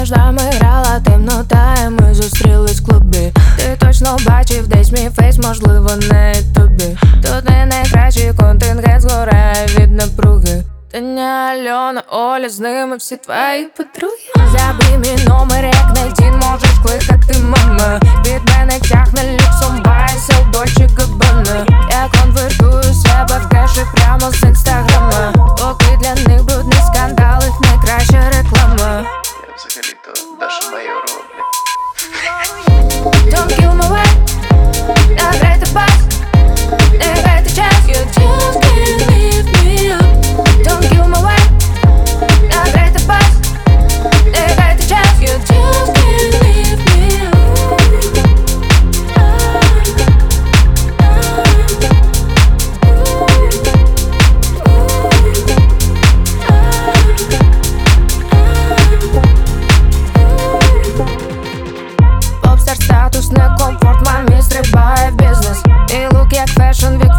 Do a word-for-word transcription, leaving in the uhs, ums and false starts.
Між нами грала темнота, і ми зустрілись в клубі. Ти точно бачив десь мій фейс, можливо, не тобі. Тут не найкращий контингент, згорає від напруги. Таня, Альона, Оля, з ними всі твої подруги. Забий мій номер, як Найтін, можеш кликати мама. Від мене тягне люксом, байсел, Дольче Габбана. Я конвертую себе в кеші прямо з інстаграма. Поки для них брудний скандал, їх найкраща реклама. Я взагалі-то Даша Майорова, блядь. Don't kill my way, награйте бас, не грайте час. You just can't leave me up. Don't kill my way, награйте бас, не грайте час. You just can't leave me Попстар статус, не комфорт, мамі стрибає в бізнес. І лук як фешн, вік